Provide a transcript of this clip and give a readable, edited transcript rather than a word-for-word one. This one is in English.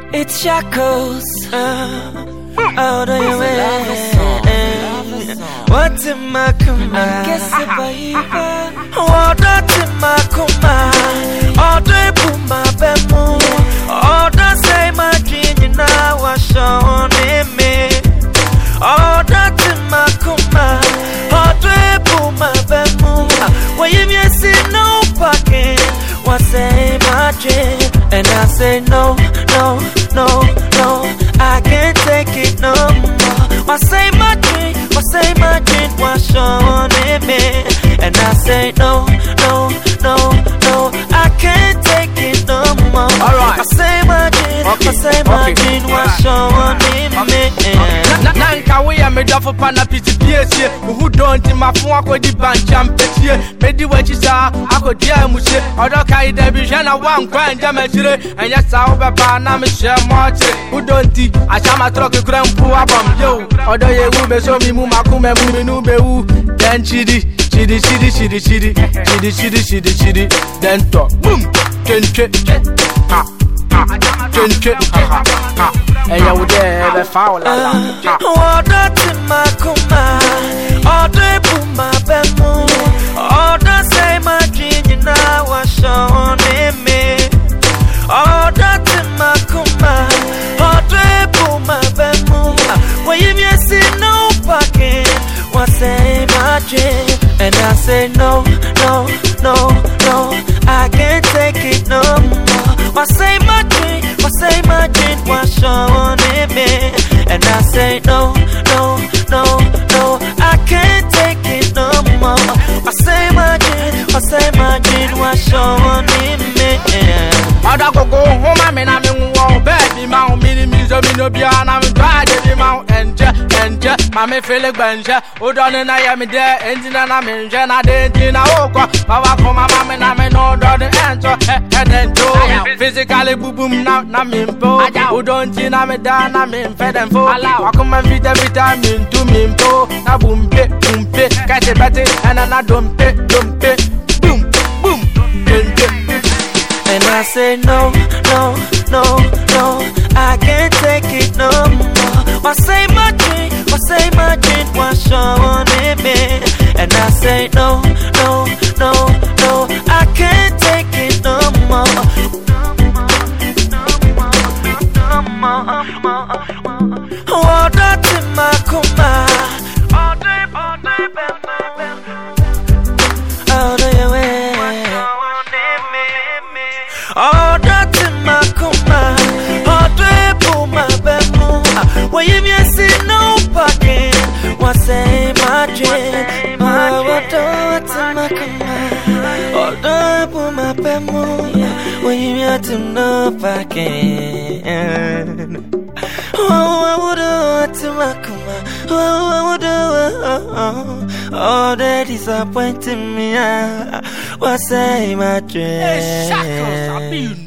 It's Shackles. Out of your way. What's in my command? Guess it, baby. What's in my command? All day, boom, my bemo. All the same, my dream, you know, I show me. All that's in my command. All day, boom, my bemo. When you see no parking, what's in my dream? And I say, no, no, no, no, I can't take it no more. I say my dream, what's on me? And I say, no, no, no, no, I can't take it no more. Alright. I say my dream, what's on me? Nanka we are made up of PCPS, who don't in my phone, I could ban champ here. Made the way you saw, I could dear Mushe, or the kind of vision of one grand damage, and yes, I'll be Panama share much. Who don't eat, I shall my truck a grand poor bomb, yo, although you will be so me, Mumakuma, Muminu, then chidi, then talk, boom, and you would ever foul. All that's in my command. All day, boom, my bemo. All the same, my dream, you know, I show me. All that's in my command. All day, boom, my bemo. When you see no parking, what's in my dream? And I say, no, no, no, no, I can't take it no more. I say my dream, what's on me? And I say, no, no, no, no, I can't take it no more. I say my dream, what's on me? I go home, I mean, I'm in war, baby, mount, me, no be on, I'm driving mount, and Mammy Philip Benja, who done and I am there, engine and I'm in Jenna, Dina Oka, Papa for my mamma, and I'm in order to enter, and then do physically boom, now, Namimpo, who don't see me down, I'm in fed and full. I come and feed every time into Mimpo, now boom, catch it better, and then I don't pay, boom, and I say, no, no, no, no, I can't take it no more. I say my dream, what's on me? And I say, no, no, no, no, I can't take it no more. All that's in my command. All day, out of your way. All that's in my command. All day, boom, my bemo. When you see no parking, what's in my dream? What's in my command? All day, boom, my bemo. When you see no parking. Oh, I would do to my command. Oh, I would do. Oh, that disappointing me. What's in my dream? Shackles,